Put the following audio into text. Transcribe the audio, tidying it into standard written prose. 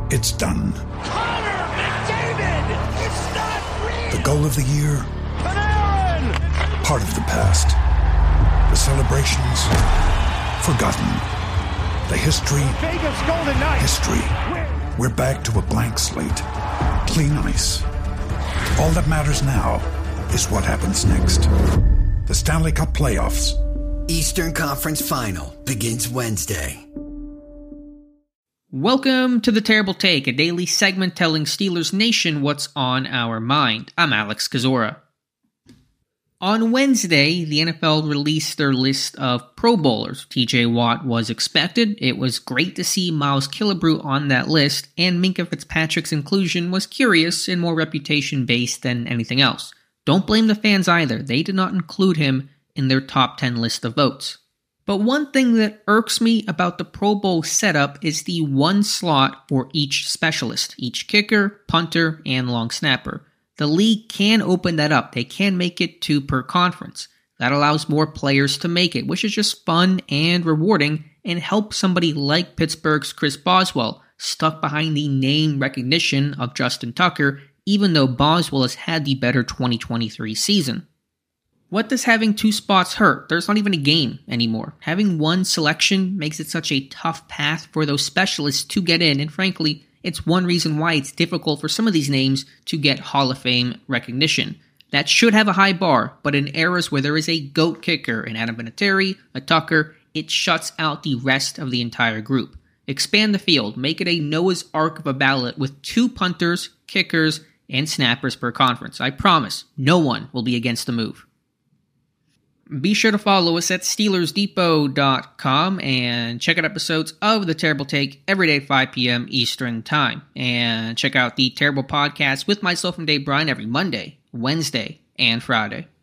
It's done. Connor McDavid! It's not real! The goal of the year? Panarin! Part of the past. The celebrations? Forgotten. The history? Vegas Golden Knights! History. We're back to a blank slate. Clean ice. All that matters now is what happens next. The Stanley Cup Playoffs. Eastern Conference Final begins Wednesday. Welcome to The Terrible Take, a daily segment telling Steelers Nation what's on our mind. I'm Alex Kozora. On Wednesday, the NFL released their list of Pro Bowlers. TJ Watt was expected. It was great to see Miles Killebrew on that list, and Minkah Fitzpatrick's inclusion was curious and more reputation-based than anything else. Don't blame the fans either. They did not include him in their top 10 list of votes. But one thing that irks me about the Pro Bowl setup is the one slot for each specialist, each kicker, punter, and long snapper. The league can open that up. They can make it 2 per conference. That allows more players to make it, which is just fun and rewarding and helps somebody like Pittsburgh's Chris Boswell, stuck behind the name recognition of Justin Tucker, even though Boswell has had the better 2023 season. What does having 2 spots hurt? There's not even a game anymore. Having one selection makes it such a tough path for those specialists to get in, and frankly, it's one reason why it's difficult for some of these names to get Hall of Fame recognition. That should have a high bar, but in eras where there is a GOAT kicker, an Adam Vinatieri, a Tucker, it shuts out the rest of the entire group. Expand the field, make it a Noah's Ark of a ballot with 2 punters, kickers, and snappers per conference. I promise, no one will be against the move. Be sure to follow us at SteelersDepot.com and check out episodes of The Terrible Take every day at 5 p.m. Eastern Time. And check out The Terrible Podcast with myself and Dave Bryan every Monday, Wednesday, and Friday.